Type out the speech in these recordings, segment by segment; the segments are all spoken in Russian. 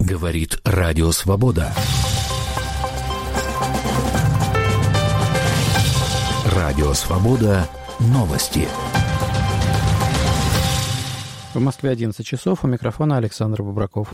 Говорит Радио Свобода. Радио Свобода. Новости. В Москве 11 часов. У микрофона Александр Бубраков.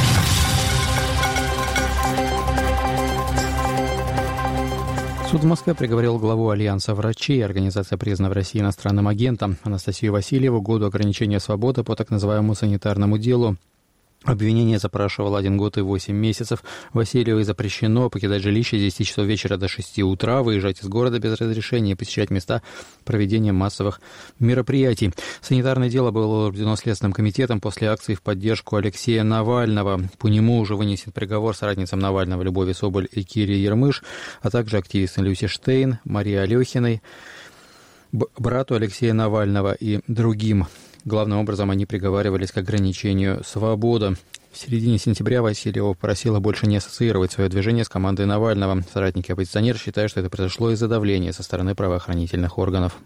Суд в Москве приговорил главу Альянса врачей, организация, признана в России иностранным агентом, Анастасию Васильеву, к году ограничения свободы по так называемому санитарному делу. Обвинение запрашивало 1 год и 8 месяцев. Васильевой запрещено покидать жилище с 10 часов вечера до 6 утра, выезжать из города без разрешения и посещать места проведения массовых мероприятий. Санитарное дело было возбуждено Следственным комитетом после акции в поддержку Алексея Навального. По нему уже вынесен приговор соратницам Навального Любови Соболь и Кире Ермыш, а также активистам Люси Штейн, Марии Алехиной, брату Алексея Навального и другим. Главным образом, они приговаривались к ограничению свободы. В середине сентября Васильева просила больше не ассоциировать свое движение с командой Навального. Соратники оппозиционеров считают, что это произошло из-за давления со стороны правоохранительных органов.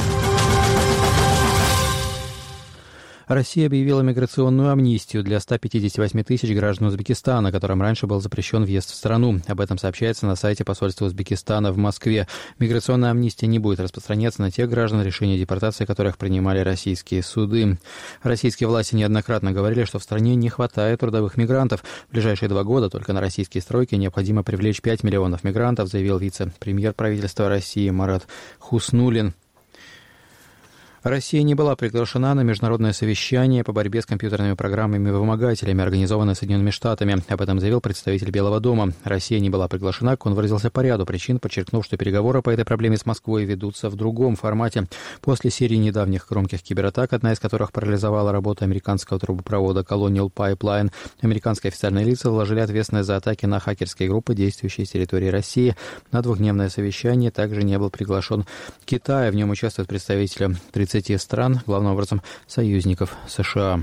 Россия объявила миграционную амнистию для 158 тысяч граждан Узбекистана, которым раньше был запрещен въезд в страну. Об этом сообщается на сайте посольства Узбекистана в Москве. Миграционная амнистия не будет распространяться на тех граждан, решения депортации которых принимали российские суды. Российские власти неоднократно говорили, что в стране не хватает трудовых мигрантов. В ближайшие 2 года только на российские стройки необходимо привлечь 5 миллионов мигрантов, заявил вице-премьер правительства России Марат Хуснуллин. Россия не была приглашена на международное совещание по борьбе с компьютерными программами-вымогателями, организованное Соединенными Штатами. Об этом заявил представитель Белого дома. Россия не была приглашена, как он выразился, по ряду причин, подчеркнув, что переговоры по этой проблеме с Москвой ведутся в другом формате. После серии недавних громких кибератак, одна из которых парализовала работу американского трубопровода Colonial Pipeline, американские официальные лица вложили ответственность за атаки на хакерские группы, действующие с территории России. На 2-дневное совещание также не был приглашен Китай. В нем участвуют представители 30 стран, главным образом союзников США.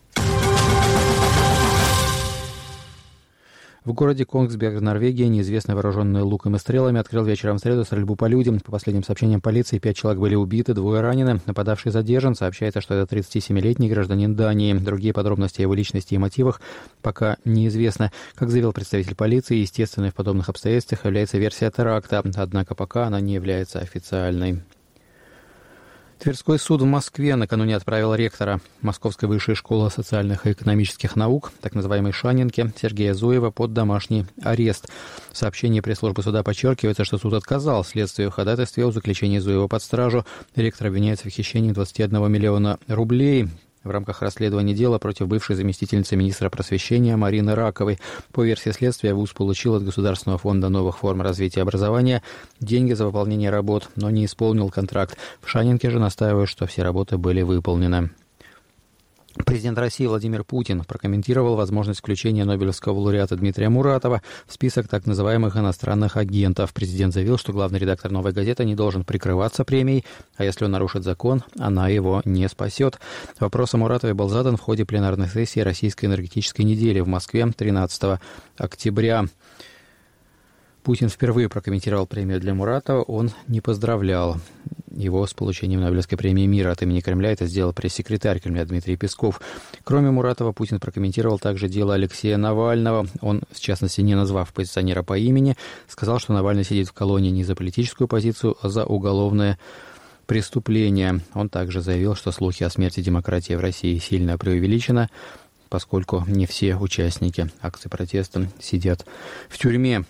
В городе Конгсберг, Норвегия, неизвестный вооруженный луком и стрелами открыл вечером в среду стрельбу по людям. По последним сообщениям полиции, 5 человек были убиты, 2 ранены. Нападавший задержан. Сообщается, что это 37-летний гражданин Дании. Другие подробности о его личности и мотивах пока неизвестны. Как заявил представитель полиции, естественной в подобных обстоятельствах является версия теракта, однако пока она не является официальной. Тверской суд в Москве накануне отправил ректора Московской высшей школы социальных и экономических наук, так называемой Шанинки, Сергея Зуева под домашний арест. В сообщении пресс-службы суда подчеркивается, что суд отказал следствию в ходатайстве о заключении Зуева под стражу. Ректор обвиняется в хищении 21 миллиона рублей в рамках расследования дела против бывшей заместительницы министра просвещения Марины Раковой. По версии следствия, вуз получил от Государственного фонда новых форм развития образования деньги за выполнение работ, но не исполнил контракт. В Шанинке же настаивают, что все работы были выполнены. Президент России Владимир Путин прокомментировал возможность включения нобелевского лауреата Дмитрия Муратова в список так называемых иностранных агентов. Президент заявил, что главный редактор «Новой газеты» не должен прикрываться премией, а если он нарушит закон, она его не спасет. Вопрос о Муратове был задан в ходе пленарной сессии Российской энергетической недели в Москве 13 октября. Путин впервые прокомментировал премию для Муратова. Он не поздравлял его с получением Нобелевской премии мира от имени Кремля. Это сделал пресс-секретарь Кремля Дмитрий Песков. Кроме Муратова, Путин прокомментировал также дело Алексея Навального. Он, в частности, не назвав оппозиционера по имени, сказал, что Навальный сидит в колонии не за политическую позицию, а за уголовное преступление. Он также заявил, что слухи о смерти демократии в России сильно преувеличены, поскольку не все участники акций протеста сидят в тюрьме.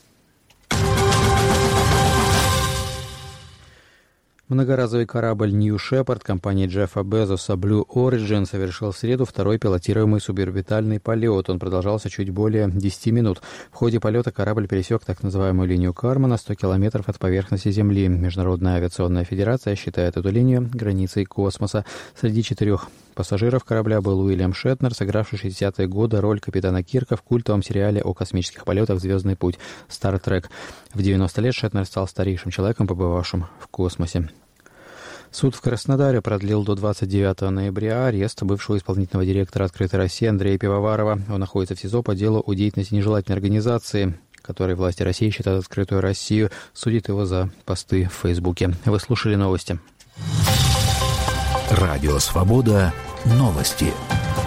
Многоразовый корабль New Shepard компании Джеффа Безоса Blue Origin совершил в среду 2-й пилотируемый суборбитальный полет. Он продолжался чуть более 10 минут. В ходе полета корабль пересек так называемую линию Кармана 100 километров от поверхности Земли. Международная авиационная федерация считает эту линию границей космоса. Среди 4 пассажиров корабля был Уильям Шетнер, сыгравший в 60-е годы роль капитана Кирка в культовом сериале о космических полетах «Звездный путь» Star Trek. В 90 лет Шетнер стал старейшим человеком, побывавшим в космосе. Суд в Краснодаре продлил до 29 ноября арест бывшего исполнительного директора «Открытой России» Андрея Пивоварова. Он находится в СИЗО по делу о деятельности нежелательной организации, которой власти России считают «Открытую Россию». Судит его за посты в Фейсбуке. Вы слушали новости. Радио «Свобода». Новости.